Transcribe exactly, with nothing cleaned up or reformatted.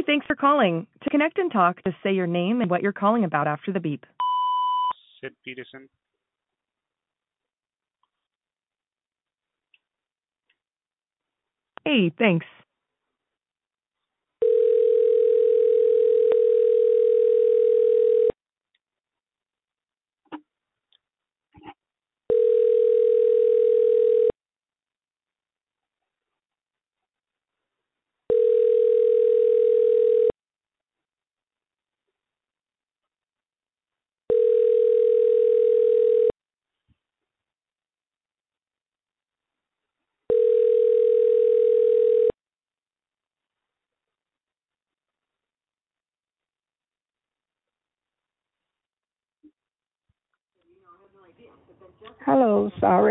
Hey, thanks for calling. To connect and talk, just say your name and what you're calling about after the beep. Sid Peterson. Hey, thanks. Hello, sorry.